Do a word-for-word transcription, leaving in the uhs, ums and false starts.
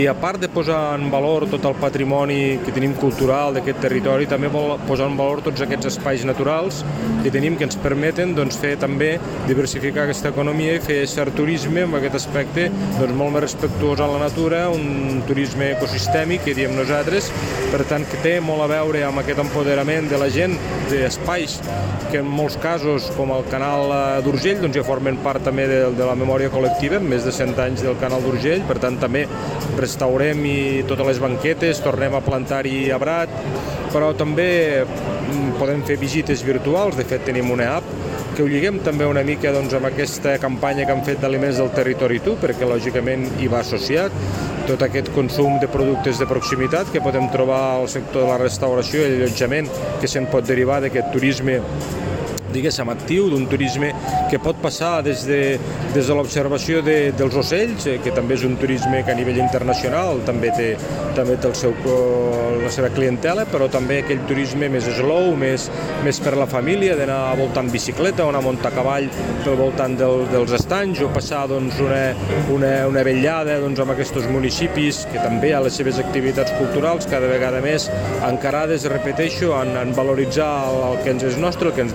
I a part de posar en valor tot el patrimoni que tenim cultural d'aquest territori, també vol posar en valor tots aquests espais naturals que tenim que ens permeten doncs, fer també diversificar aquesta economia i fer cert turisme amb aquest aspecte doncs, molt més respectuós a la natura, un turisme ecosistèmic que diem nosaltres, per tant que té molt a veure amb aquest empoderament de la gent d'espais que en molts casos, com el canal d'Urgell, doncs ja formen part també de, de la memòria col·lectiva, més de cent anys del canal d'Urgell, per tant també restaurem i totes les banquetes, tornem a plantar-hi arbrat, però també podem fer visites virtuals, de fet tenim una app que ho lliguem també una mica doncs, amb aquesta campanya que han fet d'Aliments del Territori Tu, perquè lògicament hi va associat tot aquest consum de productes de proximitat que podem trobar al sector de la restauració i l'allotjament que se'n pot derivar d'aquest turisme diguéssim, actiu, d'un turisme que pot passar des de, des de l'observació de, dels ocells, eh, que també és un turisme que a nivell internacional també té, també té el seu, la seva clientela, però també aquell turisme més slow, més, més per la família, d'anar a voltar en bicicleta o anar a muntar a cavall pel voltant del, dels estanys o passar doncs, una, una, una vetllada doncs, amb aquests municipis que també ha les seves activitats culturals cada vegada més encarades, repeteixo, en, en valoritzar el, el que ens és nostre, el que ens